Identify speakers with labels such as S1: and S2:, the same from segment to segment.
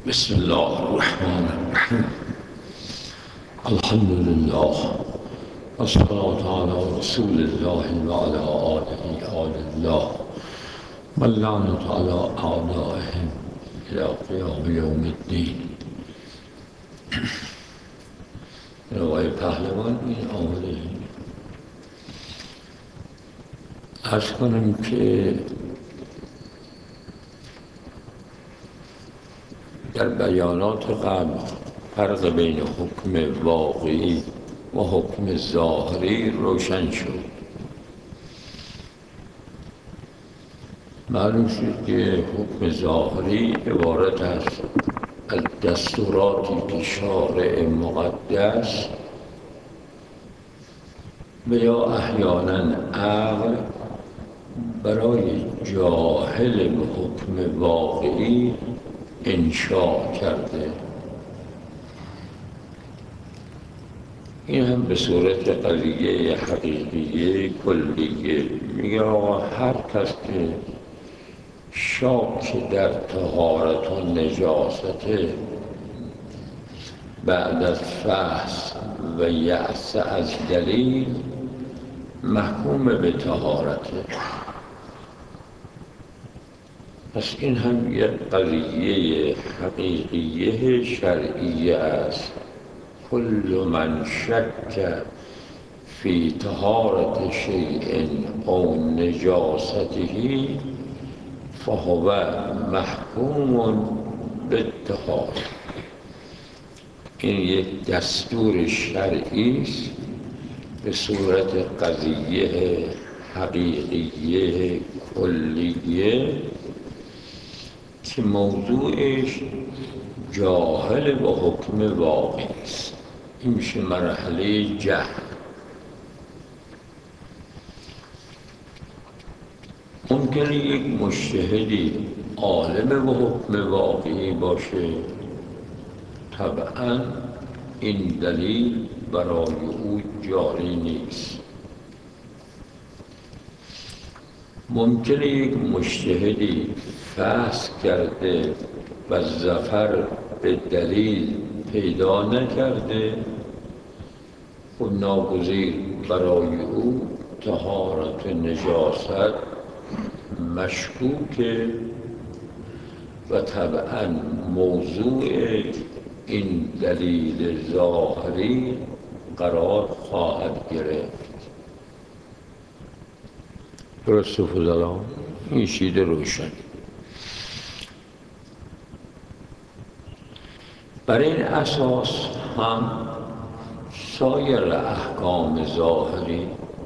S1: بسم الله الرحمن الرحیم. الحمد لله والصلاة على رسول الله وعلى آل الله واللعنة على أعدائهم إلى قیام یوم الدین. آقای پهلوان این آمده عرض کنم که در بیانات قبل فرق بین حکم واقعی و حکم ظاهری روشن شد. معلوم شد که حکم ظاهری عبارت است از دستوراتی که شارع مقدس و یا احیانا عقل برای جاهل به حکم واقعی انشاء کرده. این هم به صورت قضیه حقیقیه کلیه. میگه آقا هر کس که شاک در طهارت و نجاست بعد از فحص و یأس از دلیل محکوم به طهارته. پس این هم یک قضیه حقیقیه شرعیه است. کل من شک فی طهارت شیء او نجاسته فهو محکوم بالطهارة. این یک دستور شرعی است به صورت قضیه حقیقیه کلیه که موضوعش جاهل با حکم واقعی است. این میشه مرحله جهل. ممکنه یک مجتهدی عالم با حکم واقعی باشه، طبعا این دلیل برای او جاری نیست. ممکنه یک مجتهدی فحص کرده و ظفر به دلیل پیدا نکرده و ناگزیر برای او طهارت نجاست مشکوکه و طبعا موضوع این دلیل ظاهری قرار خواهد گرفت. درست و فضلا این شید روشن. بر این اساس هم سایر احکام ظاهری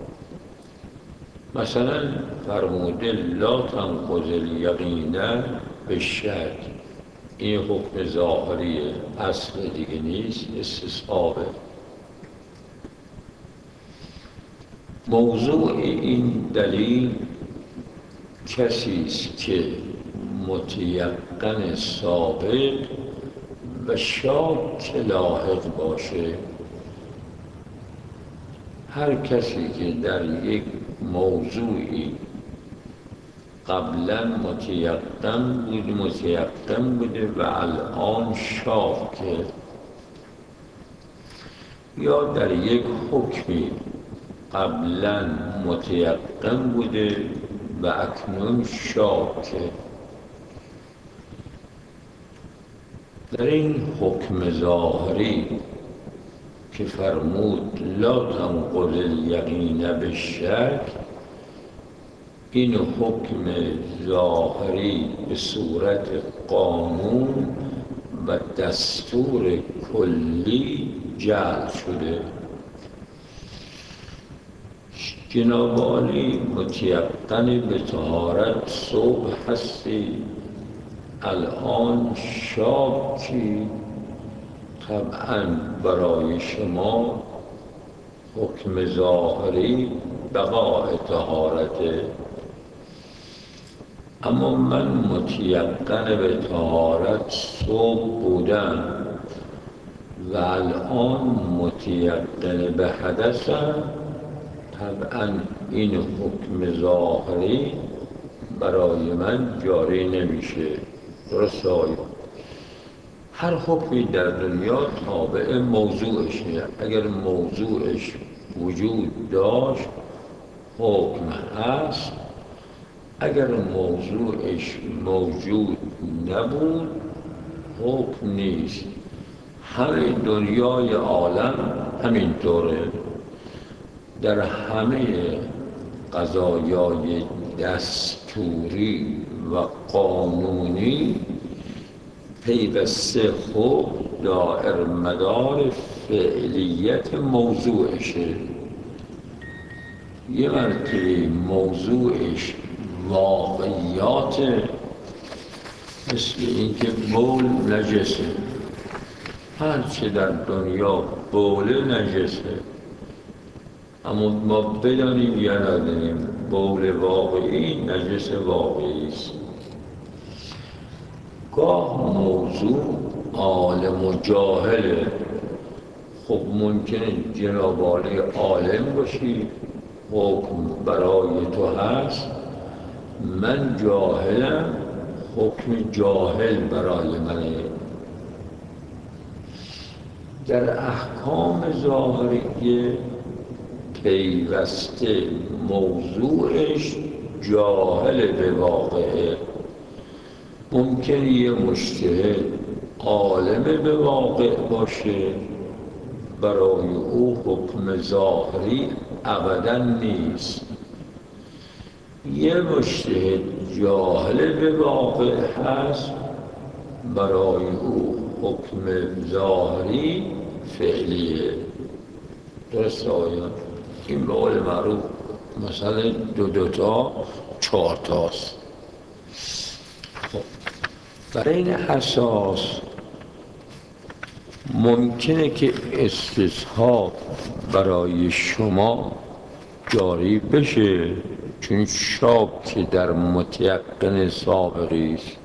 S1: مثلا فرموده لا تنقض الیقین بالشک، این حکم ظاهری اصل دیگه نیست، استصحابه. موضوع این دلیل کسی است که متیقن سابق و شاک لاحق باشه. هر کسی که در یک موضوعی قبلا متیقن بوده و الان شاکه، یا در یک حکمی قبلا متیقن بوده و اکنون شاکه، در این حکم ظاهری که فرمود لا تنقض الیقین بالشک، این حکم ظاهری به صورت قانون و دستور کلی جعل شده. جناب عالی متیقن به طهارت صبح هستی، الان شاکی، طبعا برای شما حکم ظاهری بقاء طهارته. اما من متیقن به طهارت صبح بودم و الان متیقن به حدثم، طبعا این حکم ظاهری برای من جاری نمیشه. درست آیا؟ هر حکمی در دنیا تابع موضوعشه. اگر موضوعش وجود داشت حکم هست، اگر موضوعش موجود نبود حکم نیست. همه دنیای عالم همینطوره. در همه قضایای دستوری و قانونی پیوسته حکم دائر مدار فعلیت موضوعشه. یه مرتبه موضوعش واقعیات، مثل اینکه بول نجسه، هرچه در دنیا بوله نجسه، اما ما بدانیم یا ندانیم بول واقعی نجس واقعی است. گاه موضوع عالم و جاهله. خب ممکنه جناب عالی عالم باشی، حکم برای تو هست، من جاهلم، حکم جاهل برای منه. در احکام ظاهریه پیوسته موضوعش جاهل به واقعه. ممکن یه مجتهد عالم به واقع باشه، برای او حکم ظاهری ابدا نیست. یه مجتهد جاهل به واقع هست، برای او حکم ظاهری فعلیه. درست آیا؟ این به قول معروف مثلا دو تا 4 تاست. خب برای این اساس ممکنه که استصحاب برای شما جاری بشه، چون شاب که در متیقن سابقی است.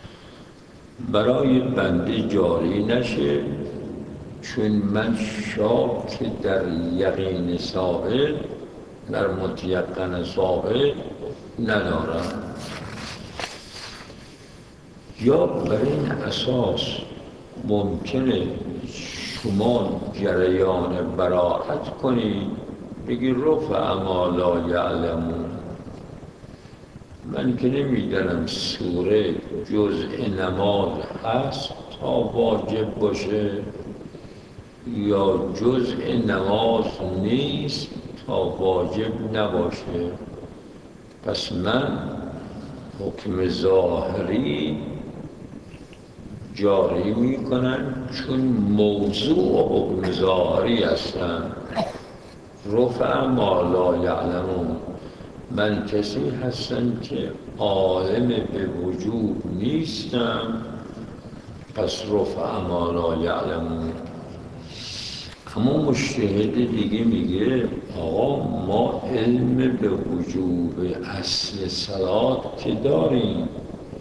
S1: برای بنده جاری نشه، چون من شاب که در یقین سابق، در متیقن سابق ندارم. یا بر این اساس ممکنه شما جریان براءت کنید، بگی رفع ما لا یعلمون. من که نمیدانم سوره جزء نماز هست تا واجب باشه، یا جزء نماز نیست تا واجب نباشه. پس من حکم ظاهری جاری میکنن، چون موضوع حکم ظاهری هستن. رفع ما لا یعلمون، من کسی هستم که عالم به وجود نیستم، پس رفع ما لا یعلمون. اما مجتهد دیگه میگه آقا ما علم به وجوب اصل صلات که داریم،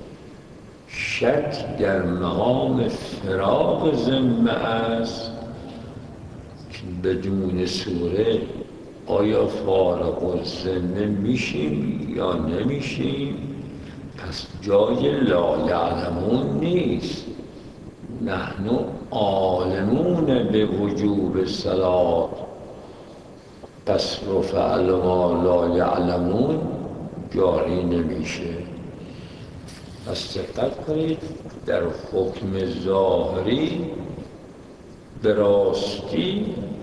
S1: شک در مقام فراغ ذمه است که بدون سوره آیا فارغ الذمه میشیم یا نمیشیم. پس جای لا یعلمون نیست. نحن عالمون به وجوب صلات، پس رفع ما لا یعلمون جاری نمیشه. پس دقت کنید، در حکم ظاهری به راستی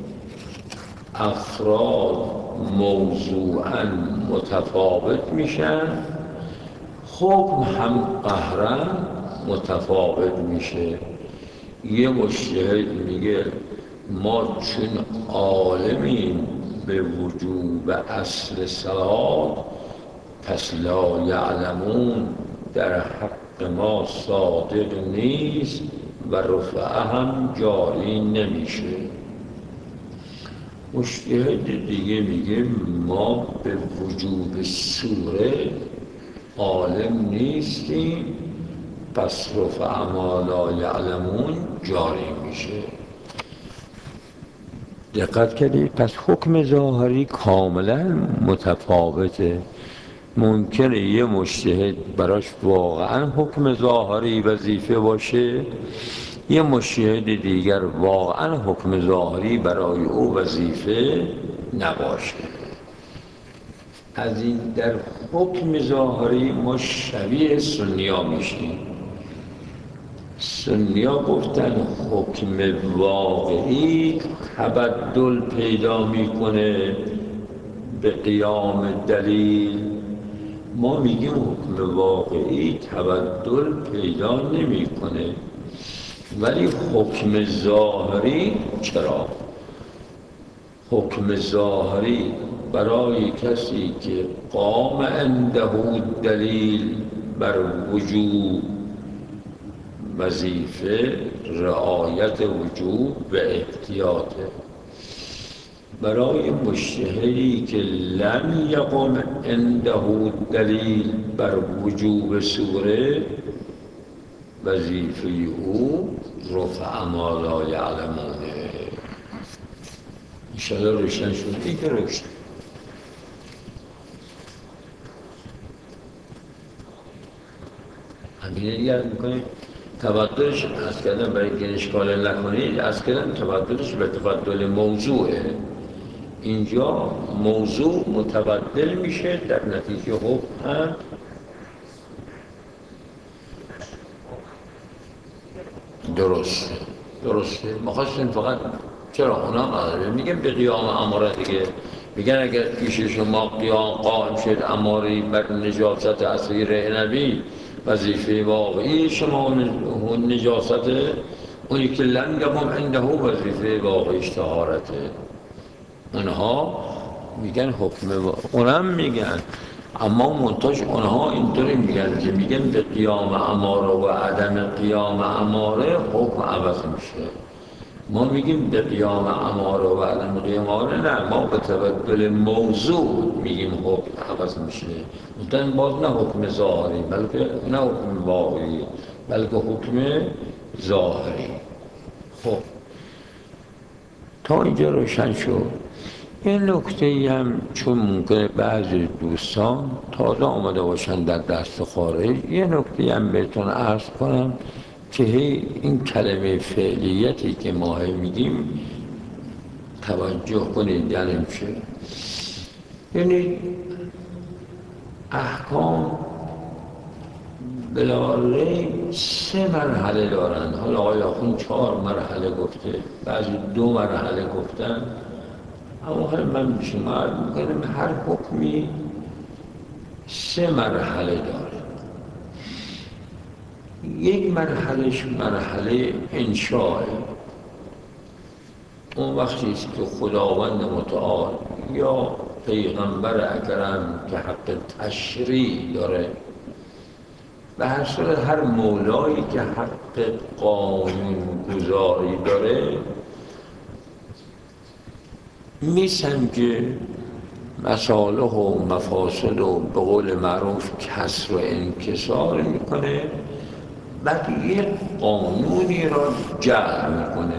S1: افراد موضوعاً متفاوت میشن، حکم هم قهراً متفاوت میشه. یه مجتهد میگه ما چون عالمیم به وجوب اصل صلات، پس لا یعلمون در حق ما صادق نیست و رفعه هم جاری نمیشه. مجتهد دیگه میگه ما به وجوب سوره عالم نیستیم، پس رفع ما لا یعلمون جاری میشه. دقت کردید؟ پس حکم ظاهری کاملا متفاوته. ممکنه یه مجتهد براش واقعا حکم ظاهری وظیفه باشه، یه مجتهد دیگر واقعا حکم ظاهری برای او وظیفه نباشه. از این در حکم ظاهری ما شبیه سنیا میشیم. سنیا گفتن حکم واقعی تبدل پیدا میکنه به قیام دلیل. ما میگیم حکم واقعی تبدل پیدا نمیکنه، ولی حکم ظاهری چرا؟ حکم ظاهری برای کسی که قام عنده دلیل بر وجوب وظیفه رعایت وجوب و احتیاطه. برای مجتهدی که لم یقم عنده دلیل بر وجوب سوره وظیفه او رفع ما لا یعلمونه. انشاءالله روشن شد. این که روشن همینه دیگر میکنیم. تبدلش از کردن برای اینکه اشکال نکنید، از کردن تبدلش به تبدل موضوعه. اینجا موضوع متبدل میشه، در نتیجه حکم هم درسته. ما خواستیم فقط چرا اونا نداره میگن به قیام اماره دیگه. میگن اگر پیش شما قیام قائم شد اماری بر نجاست اصغیر نبی وظیفه واقعی شما اون نجاست، اونی که لم یقم عنده وظیفه واقعیش طهارته. اونها میگن حکم اونم میگن، اما منتاج اونها اینطوری میگن که میگن به قیام اماره و عدم قیام اماره حکم عوض میشه. ما میگیم به قیام اماره و عدم قیام اماره نه، ما به تبدل موضوع میگیم حکم عوض میشه. مثلا باز نه حکم ظاهری بلکه نه حکم واقعی بلکه حکم ظاهری. خب تا اینجا روشن شد. یه نکته هم چون ممکنه بعضی دوستان تازه آمده باشن در دست خارج، یه نکته هم بهتون عرض کنم که این کلمه فعلیتی که ما میگیم توجه کنید. یعنی چه؟ یعنی احکام بلاله 3 مرحله دارن. حالا آقای آخوند 4 مرحله گفته، بعضی 2 مرحله گفتن، اما من شما عرض میکنم هر حکمی 3 مرحله داره. یک مرحلهش مرحله انشاء. اون وقتی است که خداوند متعال یا پیغمبر اکرم که حق تشریع داره، به هر صورت هر مولایی که حق قانون گذاری داره میسنجه مصالح و مفاسد و به قول معروف کسر و انکسار میکنه، بعد یک قانونی را جعل میکنه.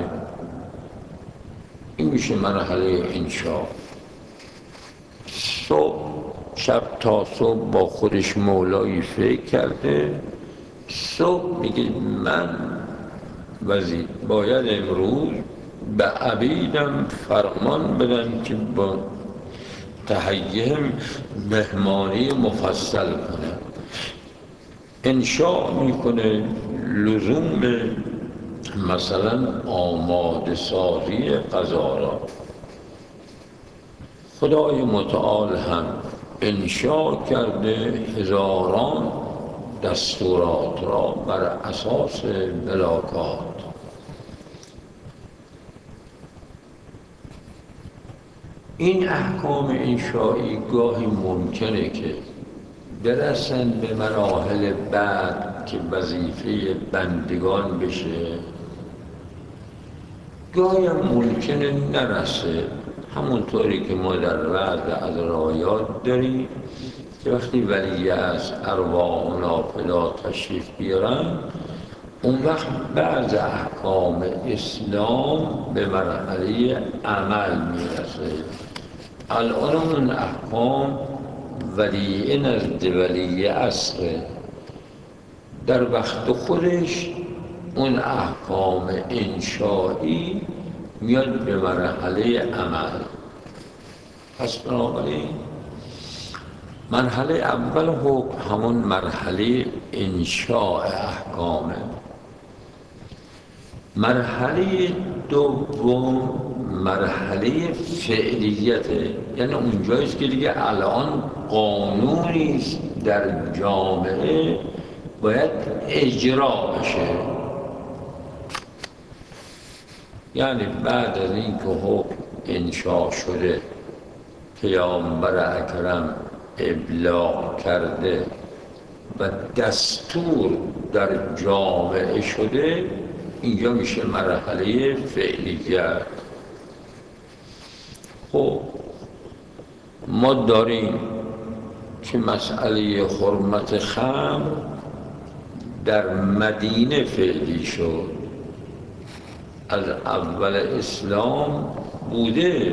S1: این میشه مرحله انشاء. صبح شب تا صبح با خودش مولایی فکر کرده، صبح میگه من باید امروز به عبیدم فرمان بدم که با تهیه مهمانی مفصل کنه. انشاء میکنه لزوم مثلا آماده سازی غذا را. خدای متعال هم انشاء کرده هزاران دستورات را بر اساس ملاکات. این احکام انشایی گاهی ممکنه که برسند به مراحل بعد که وظیفه بندگان بشه، گاهی هم ممکنه نرسه. همونطوری که ما در بعض از روایات داریم که وقتی ولی از ارواح نافلا تشریف بیارن، اون وقت بعض احکام اسلام به مرحله عمل میرسه. الان اون احکام ولی نزد ولی اصله، در وقت خودش اون احکام انشایی میاد به مرحله عمل. پس بنابراین مرحله اول حکم همون مرحله انشاء احکامه. مرحله دوم مرحله فعلیته، یعنی اونجاییست که دیگه الان قانونیست در جامعه باید اجرا بشه. یعنی بعد از این که حکم انشا شده، پیامبر اکرم ابلاغ کرده و دستور در جامعه شده، اینجا میشه مرحله فعلیت. خب ما داریم که مسئله حرمت خمر در مدینه فعلی شد، از اول اسلام بوده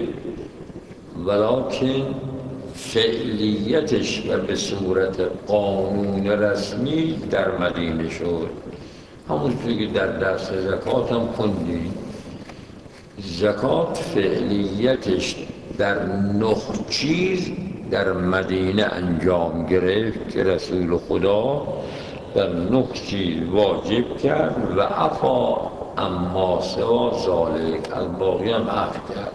S1: ولکن فعلیتش و به صورت قانون رسمی در مدینه شد. همونطور که در درس زکات هم خوندیم، زکات فعلیتش در 9 چیز در مدینه انجام گرفت که رسول خدا در 9 چیز واجب کرد و عفا اما سوا ذالک، از باقی هم عفو کرد.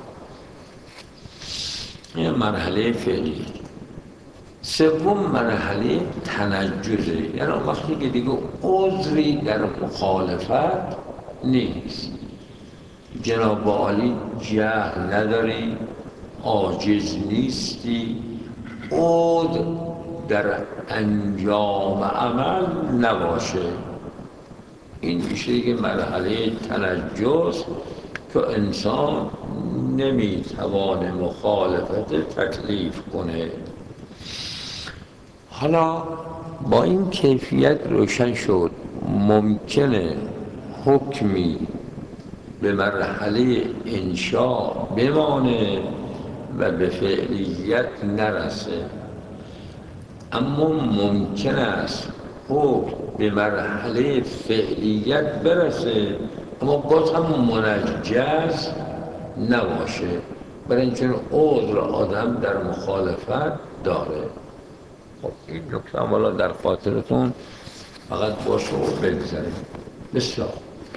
S1: این مرحله فعلی. سوم مرحله تنجزه، یعنی وقتی که دیگه عذری در مخالفت نیست، جناب عالی جهل نداری، عاجز نیستی، عذر در انجام عمل نباشه، این میشه که مرحله تنجز که انسان نمیتوانه مخالفت تکلیف کنه. حالا با این کیفیت روشن شد ممکنه حکمی به مرحله انشاء بمانه و به فعلیت نرسه، اما ممکن است حکم به مرحله فعلیت برسه اما باز هم منجز نباشه، برای اینکه عذر آدم در مخالفت داره. خب این نکته حالا در خاطرتون فقط باشه و بگذاریم. بسیار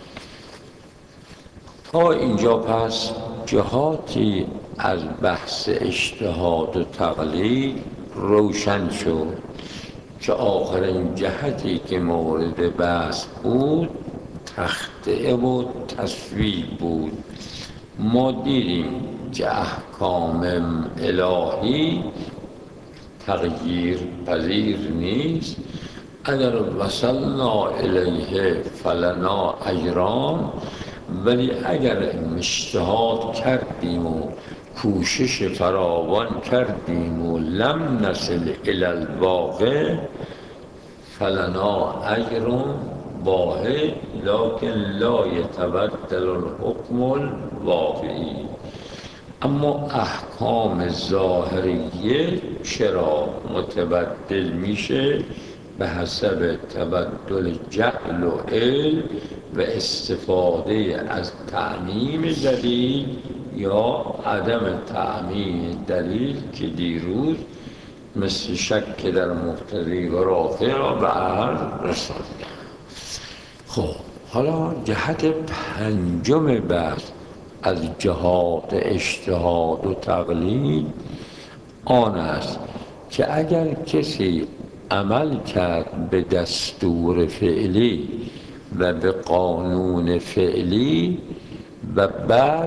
S1: تا اینجا پس جهاتی از بحث اجتهاد و تقلید روشن شد که آخرین جهتی که مورد بحث بود تخطئه و تصویب بود. ما دیدیم که احکام الهی تغییر پذیر نیست، اگر وصلنا الیه فلنا اجران، ولی اگر اجتهاد کردیم و کوشش فراوان کردیم و لم نصل الی الواقع فلنا اجر واحد لکن لا یتبدل الحکم الواقعی. اما احکام ظاهریه چرا متبدل میشه؟ به حسب تبدل جهل و علم و استفاده از تعمیم دلیل یا عدم تعمیم دلیل که دیروز مثل شک در مقتضی و رافع را به عرض رساندم. خب حالا جهت پنجم بحث از جهات اجتهاد و تقلید آن است که اگر کسی عمل کرد به دستور فعلی و به قانون فعلی و بعد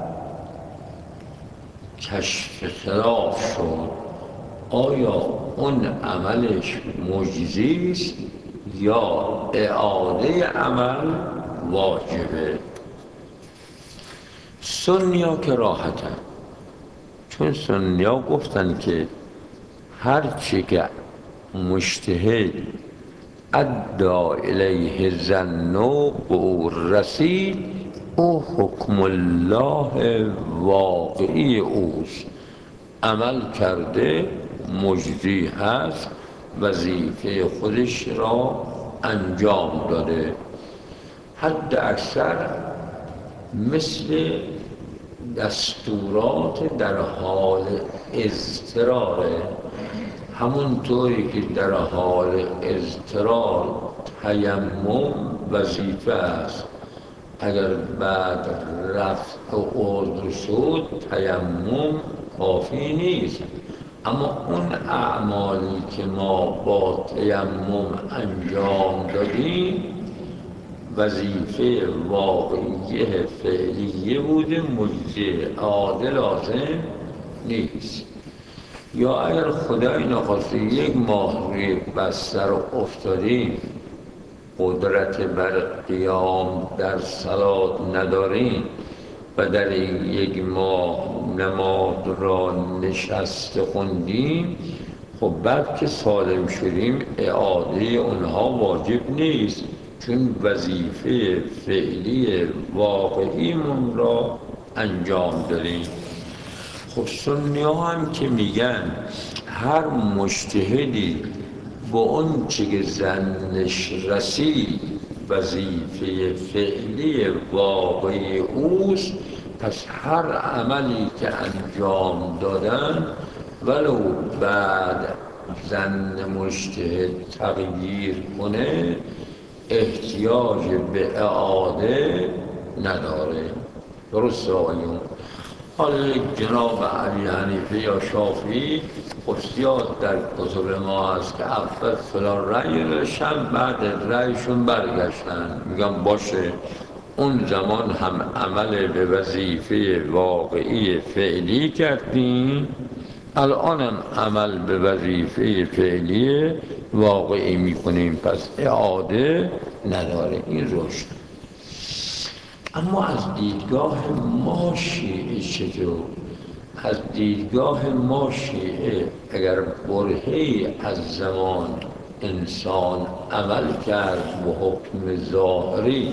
S1: کشف خلاف شد، آیا اون عملش مجزی است یا اعاده عمل واجبه؟ سنیا که راحتن، چون سنیا گفتن که هر چی که مجتهد ادعا الیه ظن و رسید او حکم الله واقعی اوست، عمل کرده مجزی هست، وظیفه خودش را انجام داده. حد اکثر مثل دستورات در حال اضطراره، همونطوری که در حال اضطرار تیمم وظیفه است، اگر بعد رفع عضو شد تیمم کافی نیست، اما اون اعمالی که ما با تیمم انجام دادیم وظیفه واقعیه فعلیه بوده، مجزی اعاده لازم نیست. یا اگر خدای نخواسته یک ماه روی بستر افتادیم، قدرت بر قیام در صلات نداریم و در یک ماه نماز را نشسته خوندیم، خب بعد که سالم شدیم اعاده اونها واجب نیست، چون وظیفه فعلی واقعیمون را انجام دادیم. خب سنی ها هم که میگن هر مجتهدی با اون چه که ظنش رسید وظیفه فعلی واقعی اوست، پس هر عملی که انجام دادن ولو بعد ظن مجتهد تغییر کنه احتیاج به اعاده نداره. درست آقایون؟ حالا یک جناب علی حنیفه یا شافعی خصوصیات در کتب ما هست که اول فلان رأی داشتن، بعد رأیشون برگشتن، میگم باشه اون زمان هم عمل به وظیفه واقعی فعلی کردیم، الان هم عمل به وظیفه فعلی واقعی میکنیم، پس اعاده نداره. این روشن. اما از دیدگاه ما شیعه چطور؟ از دیدگاه ما شیعه اگر برهه‌ای از زمان انسان عمل کرد به حکم ظاهری،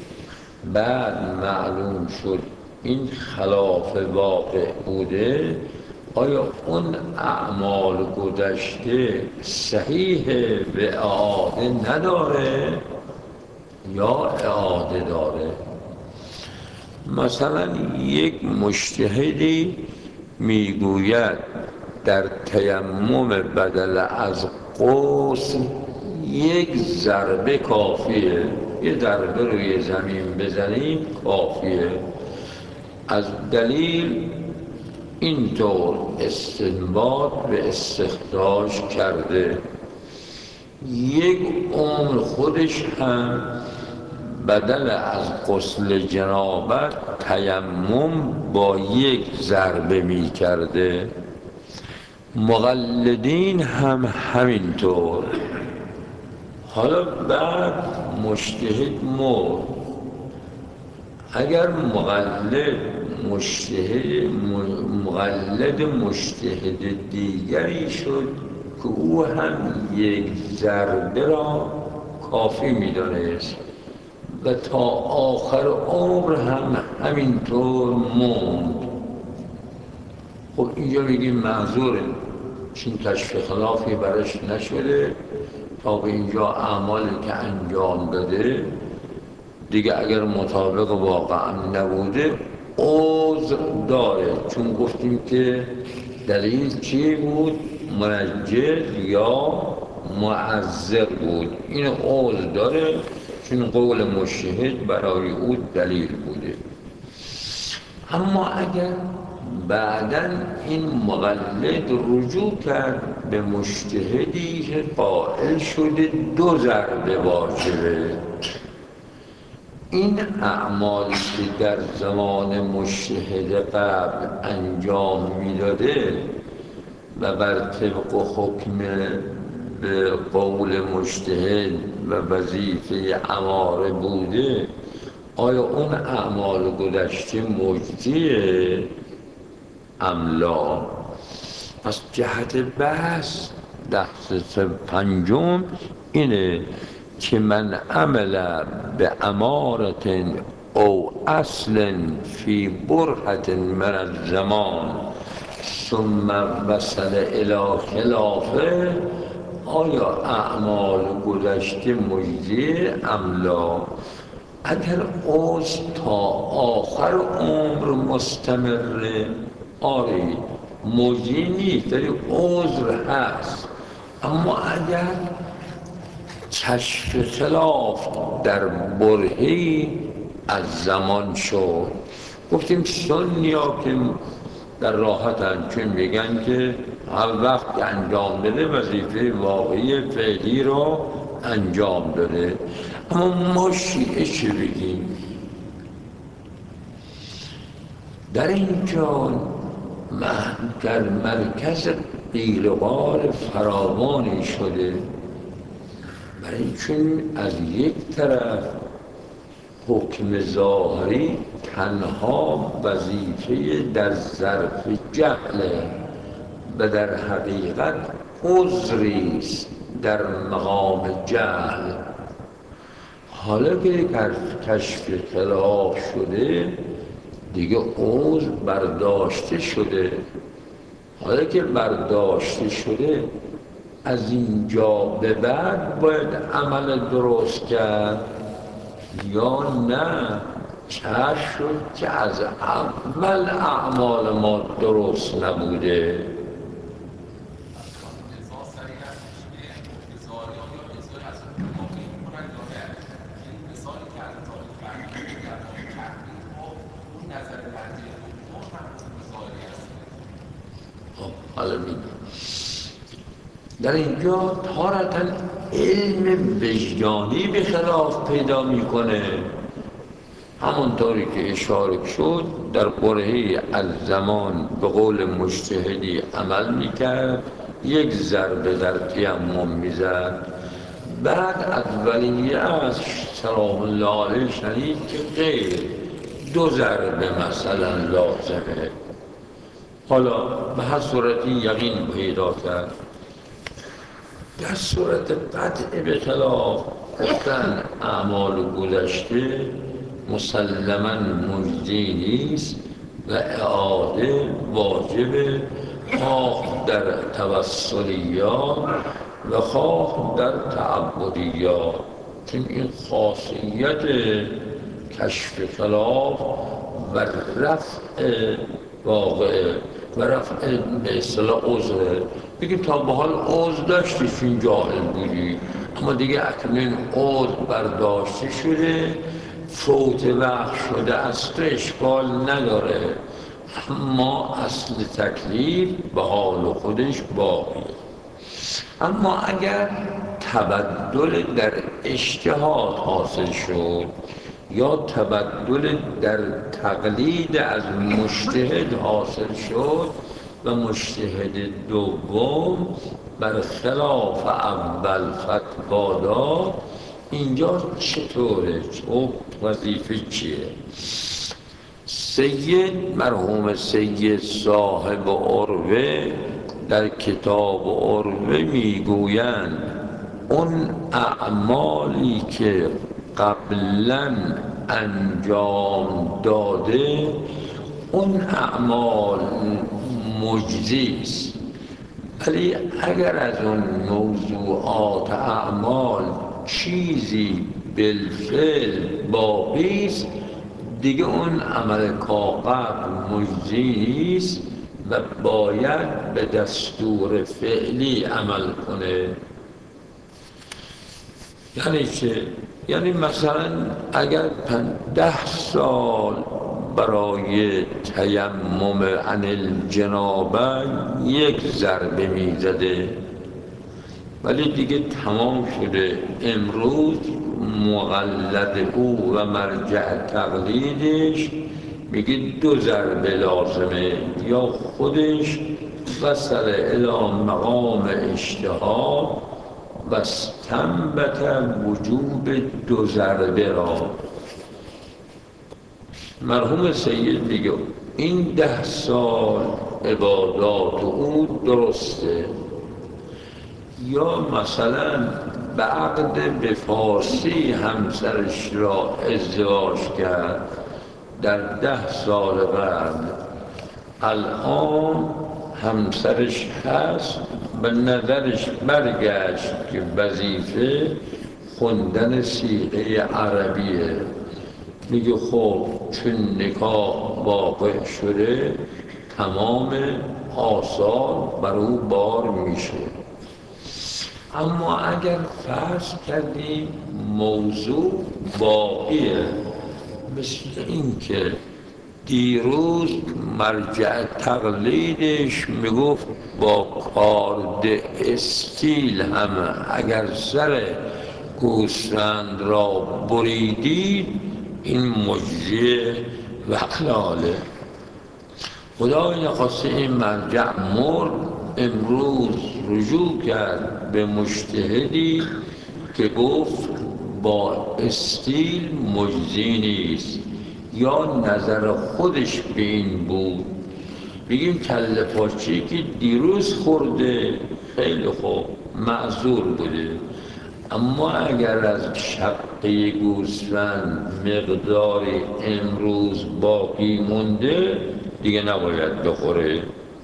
S1: بعد معلوم شد این خلاف واقع بوده، آیا اون اعمال گذشته صحیح به اعاده نداره یا اعاده داره؟ مثلا یک مجتهدی میگوید در تیمم بدل از غسل یک ضربه کافیه، یه ضربه روی زمین بزنیم کافیه. از دلیل اینطور استنباط به استخراج کرده. یک عمر خودش هم بدل از غسل جنابت تیمم با یک ضربه می کرده. مقلدین هم همینطور. حالا بعد مجتهد مرد، اگر مقلد مجتهد دیگری شد که او هم یک ضربه را کافی می دانست و تا آخر عمر هم همینطور موند، خب اینجا میگیم معذوره، چون کشف خلافی برش نشده، تا به اینجا اعمالی که انجام داده دیگه اگر مطابق واقع نبوده عذر داره، چون گفتیم که دلیل چی بود؟ منجد یا معذر بود. این عذر داره چون قول مجتهد برای او دلیل بوده. اما اگر بعداً این مقلد رجوع کرد به مجتهدی که قائل شده دو ضربه واجبه، این اعمالی که در زمان مجتهد قبل انجام میداده و بر طبق حکم به قول مجتهد و وظیفه اماره بوده، آیا اون اعمال گذشته مجزیه ام لا؟ پس جهت بحث دست پنجم اینه که من عمل به امارت او اصل فی برهت من الزمان ثم وصل الی خلافه، آیا اعمال گذشته مجزیه ام لا؟ اگر عذر تا آخر عمر مستمره، آری موجی نیست، داری عذر هست. اما اگر کشف خلاف در برهی از زمان شد، گفتیم سنیا که در راحتن، چون میگن که هر وقت انجام بده وظیفه واقعی فعلی رو انجام داده. اما ما شیعه چه بگیم؟ در اینجا در مرکز قیل و قال فراوانی شده، برای چون از یک طرف حکم ظاهری تنها وظیفه در ظرف جهله و در حقیقت عذری است در مقام جهل. حالا که کشف خلاف شده دیگه عذر برداشته شده. حالا که برداشته شده از اینجا به بعد باید عمل درست کرد یا نه؟ چشم شد که از اول اعمال ما درست نبوده. در اینجا تارتاً علم وجدانی به خلاف پیدا میکنه، همونطوری که اشاره شد در برهه از زمان به قول مجتهدی عمل میکرد، یک ضربه در تیمم میزد، بعد از ولیه از سلام الله علیه شنید که غیر 2 ضربه مثلا لازمه. حالا به هر صورتی یقین پیدا کرد. در صورت قطع به خلاف گفتن اعمال گذشته مسلماً مجزی نیست و اعاده واجب، خواه در توسلیات و خواه در تعبدیات، چون این خاصیت کشف خلاف و رفع واقعه و رفع به اصطلاح عذره. بگیم تا به حال عذر داشتی چون جاهل بودی، اما دیگه اکنون عذر برداشته شده، فوت وقت شده، از تو اشکال نداره، اما اصل تکلیف به حال خودش باقی. اما اگر تبدل در اجتهاد حاصل شد یا تبدل در تقلید از مجتهد حاصل شد و مجتهد دوم بر خلاف اول فتوا داد، اینجا چطوره؟ وظیفه چیه؟ سید مرحوم سید صاحب عروه در کتاب عروه میگویند اون اعمالی که قبلا انجام داده اون اعمال مجزی است، ولی اگر از اون موضوعات اعمال چیزی بالفعل باقی است دیگه اون عمل کاغب مجزی نیست و باید به دستور فعلی عمل کنه. یعنی چه؟ یعنی مثلا اگر 10 سال برای تیمم عن الجنابه 1 ضربه میزده، ولی دیگه تمام شده، امروز مقلد او و مرجع تقلیدش میگه 2 ضربه لازمه، یا خودش وصل الی مقام اجتهاد و استنبط وجوب 2 ضربه را. مرحوم سید میگه این 10 سال عبادات او درسته، یا مثلا به عقد به فارسی همسرش را ازدواج کرد در 10 سال قبل، الان همسرش هست، به نظرش برگشت که وظیفه خوندن صیغه عربیه، میگه خب چون نکاح واقع شده تمام آثار بر او بار میشه. اما اگر فرض کردیم موضوع باقیه، مثل این که دیروز مرجع تقلیدش میگفت با کارد استیل هم اگر سر گوسفند را بریدید این مجزیه و حلاله. خدای نخواسته این مرجع مرد، امروز رجوع کرد به مجتهدی که گفت با استیل مجزی نیست، یا نظر خودش به این بود. بگیم کله پاچه‌ای که دیروز خورده خیلی خوب معذور بوده، اما اگر از شقه گوسفند مقداری امروز باقی مونده دیگه نباید بخوره.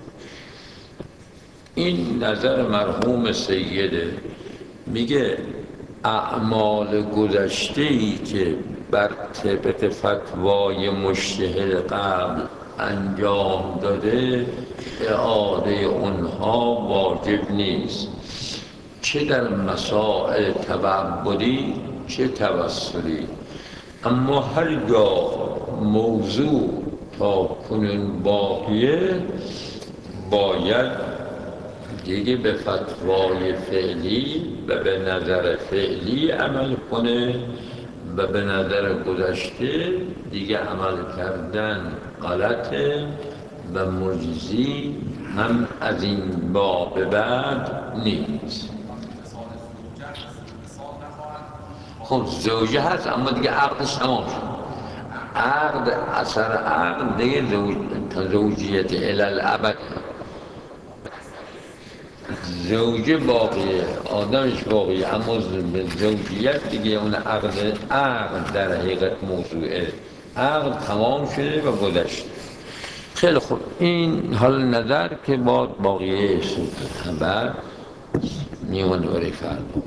S1: این نظر مرحوم سیده. میگه اعمال گذشته‌ای که بر طبق فتوای مجتهد قبل انجام داده اعاده اونها واجب نیست، چه در مسائل تعبدی چه توسلی. اما هرگاه موضوع تا کنون باقیه باید دیگه به فتوای فعلی و به نظر فعلی عمل کنه و به نظر گذشته دیگه عمل کردن غلطه و مجزی هم از این باب بعد نیست. خب زوجه هست اما دیگه عقدش تمام شد. عقد اثر عقد دیگه زوجیت الالعبد. زوجه باقیه، آدمش باقیه، اما زوجیت دیگه اون عقد در حقیقت موضوعه. عقد تمام شده و گذشته. خیلی خوب، این حال نظر که باقیه سوء خبر میمونه برای فردا.